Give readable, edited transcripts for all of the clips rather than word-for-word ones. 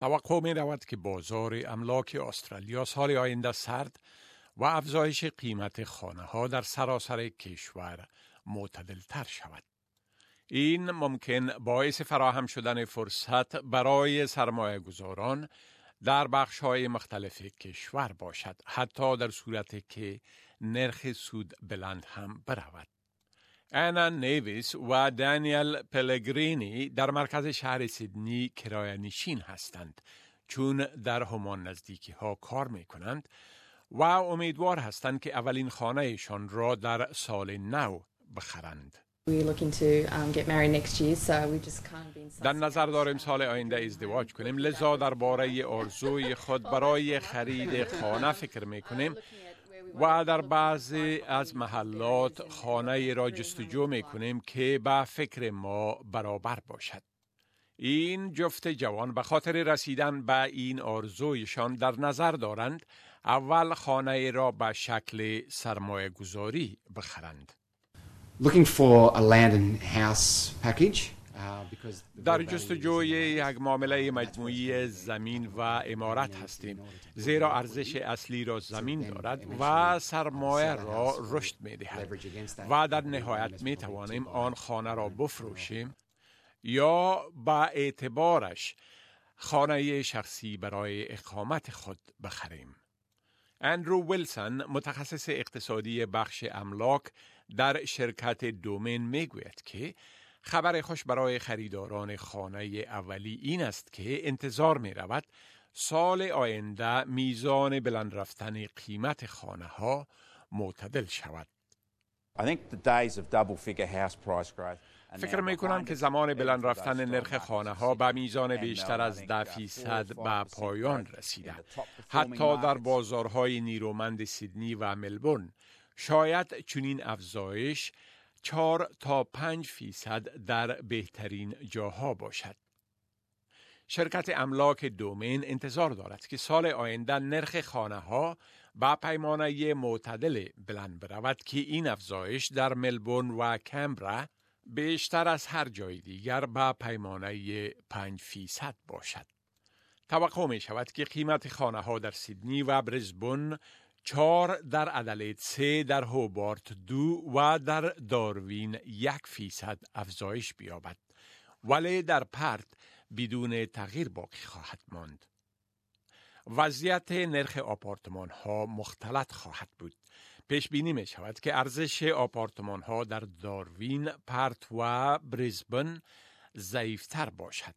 توقع می رود که بازار املاک استرالیا سال آینده سرد و افزایش قیمت خانه ها در سراسر کشور معتدل تر شود. این ممکن باعث فراهم شدن فرصت برای سرمایه گذاران در بخش های مختلف کشور باشد، حتی در صورتی که نرخ سود بلند هم برود. آنا نیویس و دانیل پلگرینی در مرکز شهر سیدنی کرایه نشین هستند، چون در همان نزدیکی ها کار می کنند و امیدوار هستند که اولین خانهشان را در سال نو بخرند. در نظر داریم سال آینده ازدواج کنیم، لذا درباره آرزوی خود برای خرید خانه فکر می کنیم و در بعضی از محلات خانه را جستجو می کنیم که به فکر ما برابر باشد. این جفت جوان به خاطر رسیدن به این آرزویشان در نظر دارند اول خانه را به شکل سرمایه گذاری بخرند. Looking for a land and house package. در جستجوی یک معامله مجموعی زمین و عمارت هستیم، زیرا ارزش اصلی را زمین دارد و سرمایه را رشد می دهد و در نهایت می توانیم آن خانه را بفروشیم یا با اعتبارش خانه شخصی برای اقامت خود بخریم. اندرو ویلسون، متخصص اقتصادی بخش املاک در شرکت دومین، میگوید که خبر خوش برای خریداران خانه اولی این است که انتظار می رود سال آینده میزان بلند رفتن قیمت خانه ها معتدل شود. فکر می کنم که زمان بلند رفتن نرخ خانه ها به میزان بیشتر از 10% به پایان رسیده. حتی در بازارهای نیرومند سیدنی و ملبورن شاید چنین افزایش 4 تا 5% در بهترین جاها باشد. شرکت املاک دومین انتظار دارد که سال آینده نرخ خانه ها با پیمانه معتدل بلند برود که این افزایش در ملبورن و کمبرا بیشتر از هر جای دیگر با پیمانه 5% باشد. توقع می شود که قیمت خانه ها در سیدنی و برزبون 4، در ادلید 3، در هوبارت 2 و در داروین 1% افزایش بیابد، ولی در پرت بدون تغییر باقی خواهد ماند. وضعیت نرخ آپارتمان ها مختلط خواهد بود. پیش بینی می شود که ارزش آپارتمان ها در داروین، پرت و بریزبن ضعیفتر باشد.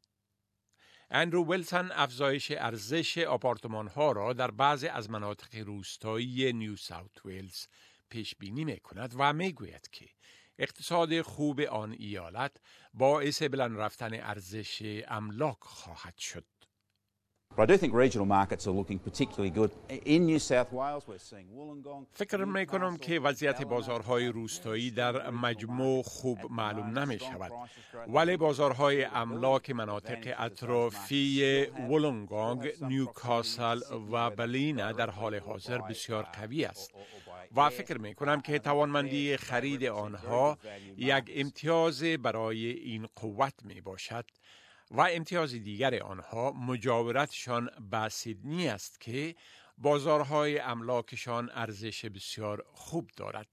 اندرو ویلسون افزایش ارزش آپارتمان ها را در بعضی از مناطق روستایی نیو ساوت ویلز پیش بینی می کند و می گوید که اقتصاد خوب آن ایالت باعث بلند رفتن ارزش املاک خواهد شد. But I do think regional markets are looking particularly good. In New South Wales, we're seeing Wollongong. فکر می کنم که وضعیت بازارهای روستایی در مجموع خوب معلوم نمی شود، ولی بازارهای املاک مناطق اطرافی وولونگونگ، نیوکاسل و بلینا در حال حاضر بسیار قوی است و فکر می کنم که توانمندی خرید آنها یک امتیاز برای این قوت می باشد و امتیاز دیگر آنها مجاورتشان با سیدنی است که بازارهای املاکشان ارزش بسیار خوب دارد.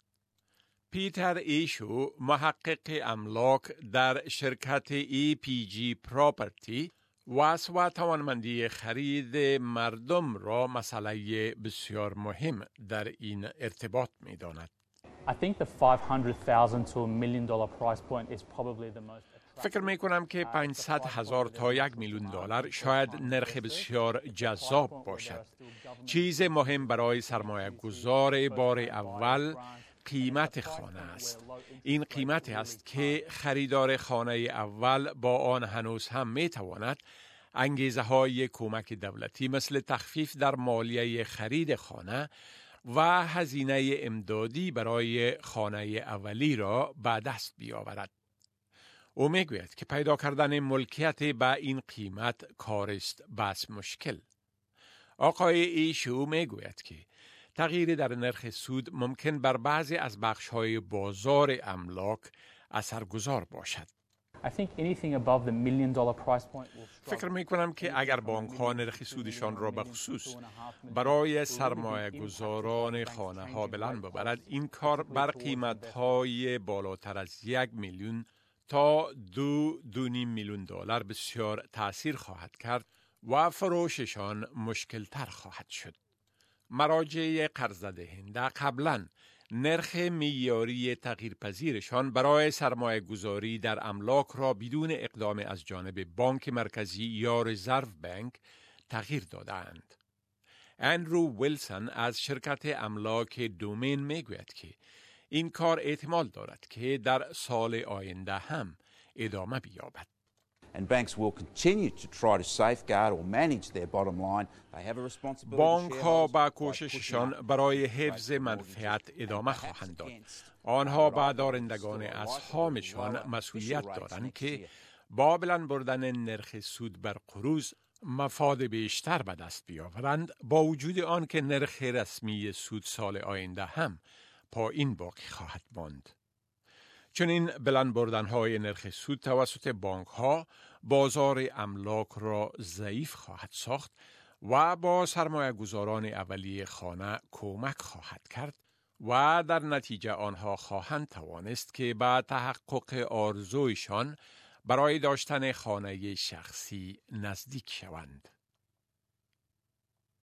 پیتر ایشو، محقق املاک در شرکت EPG پراپرتی، و توانمندی خرید مردم را مسئله بسیار مهم در این ارتباط می داند. I think the $500,000 to $1 million price point is probably the most. فکر می کنم که 500,000 تا $1 میلیون شاید نرخ بسیار جذاب باشد. چیز مهم برای سرمایه گذار بار اول قیمت خانه است. این قیمت است که خریدار خانه اول با آن هنوز هم می تواند انگیزه های کمک دولتی مثل تخفیف در مالیه خرید خانه و هزینه امدادی برای خانه اولی را به دست بیاورد. او میگوید که پیدا کردن ملکیت با این قیمت کار است بس مشکل. آقای ایشو میگوید که تغییر در نرخ سود ممکن بر بعضی از بخش‌های بازار املاک اثرگذار باشد. I think anything above the $1 million price point will فکر می کنم که اگر بانک ها نرخ سودشان را به خصوص برای سرمایه گذاران خانه ها بلند ببرد، این کار بر قیمت های بالاتر از 1 میلیون تا 2.5 میلیون دلار بسیار تأثیر خواهد کرد و فروششان مشکل تر خواهد شد. مراجع قرض دهنده قبلاً نرخ معیاری تغییرپذیرشان برای سرمایه گذاری در املاک را بدون اقدام از جانب بانک مرکزی یا رزرو بانک تغییر دادند. اندرو ویلسون از شرکت املاک دومین میگوید که این کار احتمال دارد که در سال آینده هم ادامه بیابد. And banks will continue to try to safeguard or manage their bottom line. They have a responsibility. بانک ها با کوشششان برای حفظ منفعت ادامه خواهند داد. آنها با دارندگان اسهامشان مسئولیت دارند که با بلند بردن نرخ سود بر قروض مفاد بیشتر به دست بیاورند، با وجود آن که نرخ رسمی سود سال آینده هم پایین باقی خواهد ماند. چون این بلند بردن‌های نرخ سود توسط بانک‌ها بازار املاک را ضعیف خواهد ساخت و با سرمایه گذاران اولیه خانه کمک خواهد کرد و در نتیجه آنها خواهند توانست که به تحقق آرزویشان برای داشتن خانه شخصی نزدیک شوند.